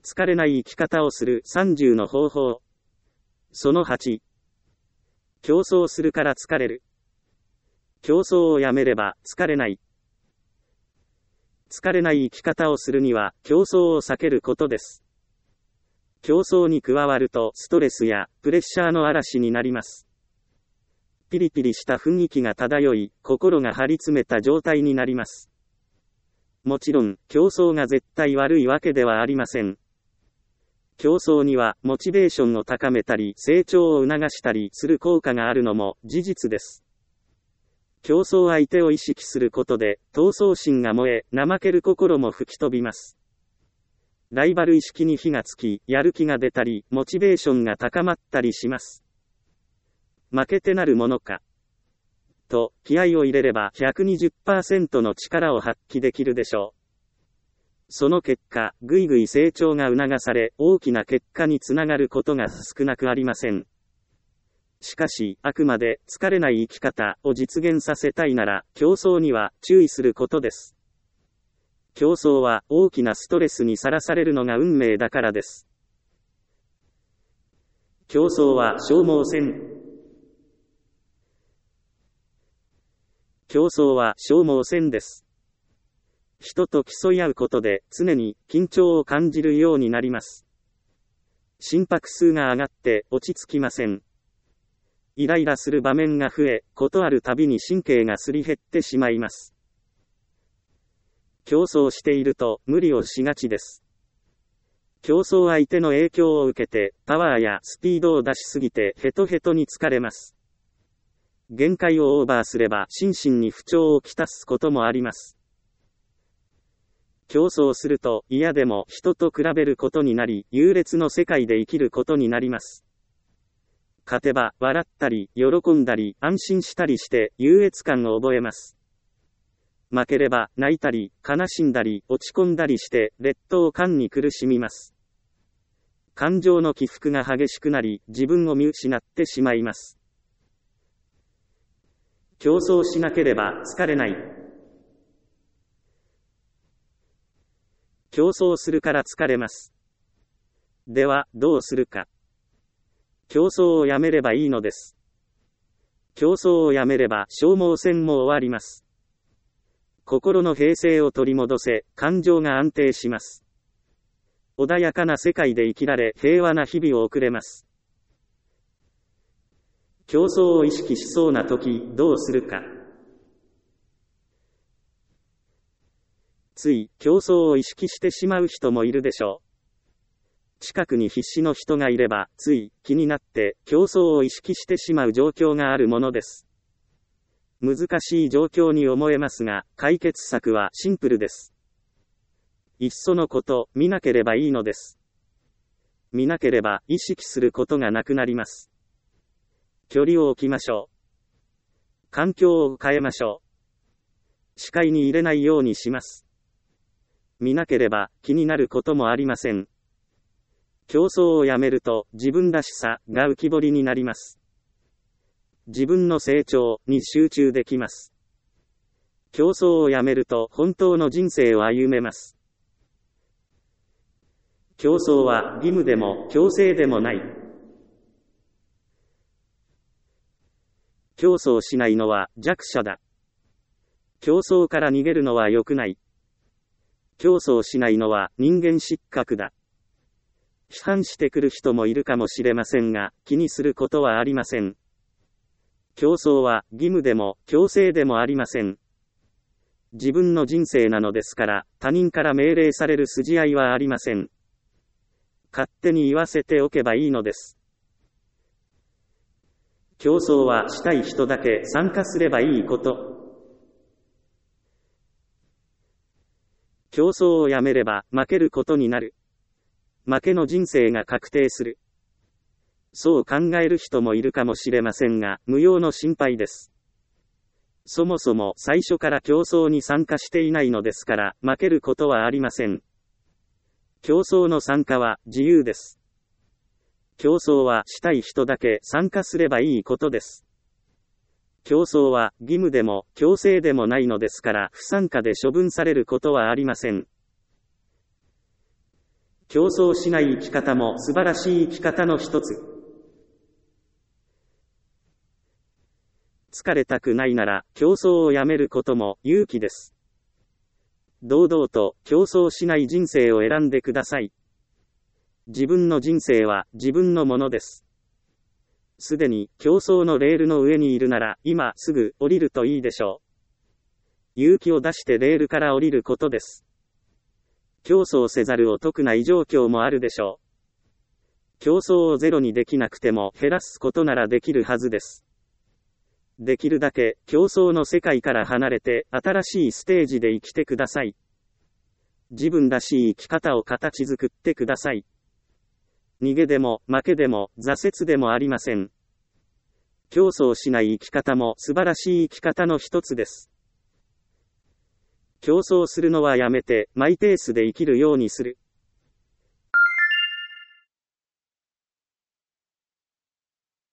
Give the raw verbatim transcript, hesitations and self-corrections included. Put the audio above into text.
疲れない生き方をするさんじゅうの方法。そのはち。競争するから疲れる。競争をやめれば疲れない。疲れない生き方をするには競争を避けることです。競争に加わるとストレスやプレッシャーの嵐になります。ピリピリした雰囲気が漂い、心が張り詰めた状態になります。もちろん、競争が絶対悪いわけではありません。競争には、モチベーションを高めたり、成長を促したりする効果があるのも事実です。競争相手を意識することで、闘争心が燃え、怠ける心も吹き飛びます。ライバル意識に火がつき、やる気が出たり、モチベーションが高まったりします。負けてなるものか。と、気合を入れれば ひゃくにじゅっパーセント の力を発揮できるでしょう。その結果、ぐいぐい成長が促され、大きな結果につながることが少なくありません。しかし、あくまで疲れない生き方を実現させたいなら、競争には注意することです。競争は大きなストレスにさらされるのが運命だからです。競争は消耗戦。競争は消耗戦です。人と競い合うことで常に緊張を感じるようになります。心拍数が上がって落ち着きません。イライラする場面が増え、ことあるたびに神経がすり減ってしまいます。競争していると無理をしがちです。競争相手の影響を受けてパワーやスピードを出しすぎてヘトヘトに疲れます。限界をオーバーすれば心身に不調をきたすこともあります。競争すると嫌でも人と比べることになり、優劣の世界で生きることになります。勝てば笑ったり、喜んだり、安心したりして優越感を覚えます。負ければ泣いたり、悲しんだり、落ち込んだりして劣等感に苦しみます。感情の起伏が激しくなり、自分を見失ってしまいます。競争しなければ疲れない。競争するから疲れます。では、どうするか。競争をやめればいいのです。競争をやめれば消耗戦も終わります。心の平静を取り戻せ、感情が安定します。穏やかな世界で生きられ、平和な日々を送れます。競争を意識しそうな時、どうするか。つい、競争を意識してしまう人もいるでしょう。近くに必死の人がいれば、つい、気になって、競争を意識してしまう状況があるものです。難しい状況に思えますが、解決策はシンプルです。いっそのこと、見なければいいのです。見なければ、意識することがなくなります。距離を置きましょう。環境を変えましょう。視界に入れないようにします。見なければ気になることもありません。競争をやめると自分らしさが浮き彫りになります。自分の成長に集中できます。競争をやめると本当の人生を歩めます。競争は義務でも強制でもない。競争しないのは弱者だ。競争から逃げるのは良くない。競争しないのは人間失格だ。批判してくる人もいるかもしれませんが、気にすることはありません。競争は義務でも強制でもありません。自分の人生なのですから、他人から命令される筋合いはありません。勝手に言わせておけばいいのです。競争はしたい人だけ参加すればいいこと。競争をやめれば負けることになる。負けの人生が確定する。そう考える人もいるかもしれませんが、無用の心配です。そもそも最初から競争に参加していないのですから、負けることはありません。競争の参加は自由です。競争はしたい人だけ参加すればいいことです。競争は義務でも強制でもないのですから、不参加で処分されることはありません。 競争しない生き方も素晴らしい生き方の一つ。疲れたくないなら、競争をやめることも勇気です。堂々と競争しない人生を選んでください。自分の人生は自分のものです。すでに競争のレールの上にいるなら、今すぐ降りるといいでしょう。勇気を出してレールから降りることです。競争せざるを得ない状況もあるでしょう。競争をゼロにできなくても減らすことならできるはずです。できるだけ競争の世界から離れて新しいステージで生きてください。自分らしい生き方を形作ってください。逃げでも負けでも挫折でもありません。競争しない生き方も素晴らしい生き方の一つです。競争するのはやめてマイペースで生きるようにする。